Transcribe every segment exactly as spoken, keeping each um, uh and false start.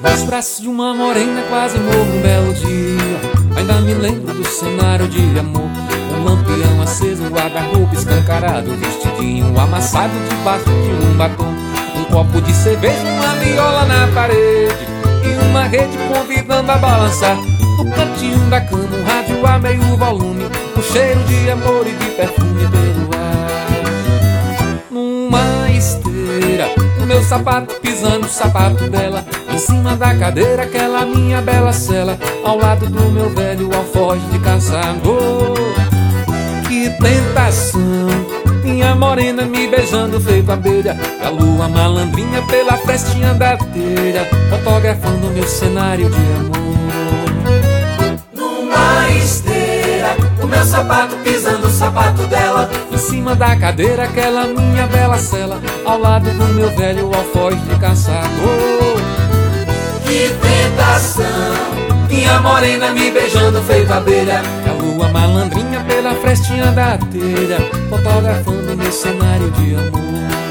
Nos braços de uma morena quase morro um belo dia. Ainda me lembro do cenário de amor. Um lampião aceso, um guarda-roupa escancarado, vestidinho amassado debaixo de um batom. Um copo de cerveja, uma viola na parede e uma rede convidando a balançar. No cantinho da cama, um rádio a meio volume, um cheiro de amor e de perfume pelo ar. Numa esteira, o meu sapato pisando o sapato dela, em cima da cadeira aquela minha bela cela, ao lado do meu velho alforje de caçador. Que tentação, minha morena me beijando feito abelha, a lua malandrinha pela festinha da telha, fotografando meu cenário de amor. Numa esteira, o meu sapato pisando o sapato dela, em cima da cadeira aquela minha bela cela, ao lado do meu velho alforje de caçador. Que tentação, minha morena me beijando feito abelha, a lua malandrinha pela frestinha da telha, fotografando meu cenário de amor.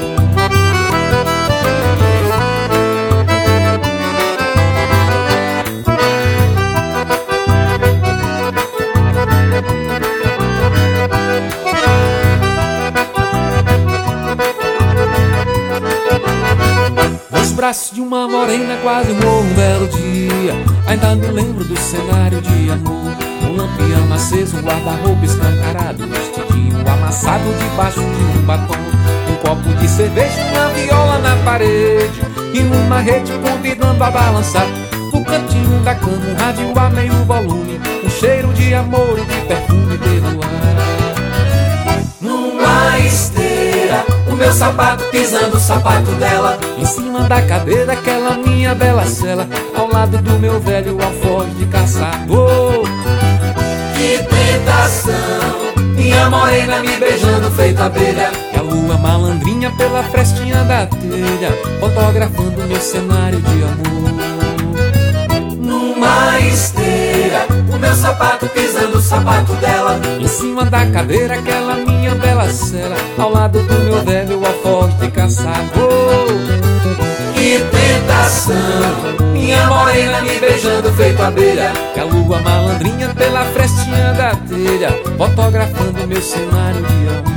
Nos braços de uma morena quase morro um belo dia. Ainda me lembro do cenário de amor. Um lampião aceso, um guarda-roupa escancarado, vestidinho amassado debaixo de um batom. Um copo de cerveja, uma viola na parede e uma rede convidando a balançar. No cantinho da cama, um rádio a meio volume, um cheiro de amor e de perfume pelo ar. Numa esteira, o meu sapato pisando o sapato dela, em cima da cadeira aquela minha bela cela, ao lado do meu velho alforje de caçador. Que tentação, minha morena me beijando feito abelha, e a lua malandrinha pela frestinha da telha, fotografando meu cenário de amor. Numa esteira, o meu sapato pisando o sapato dela, em cima da cadeira aquela minha bela cela, ao lado do meu velho alforje de caçador. Que tentação, minha morena me beijando feito abelha, que a lua malandrinha pela frestinha da telha, fotografando meu cenário de amor.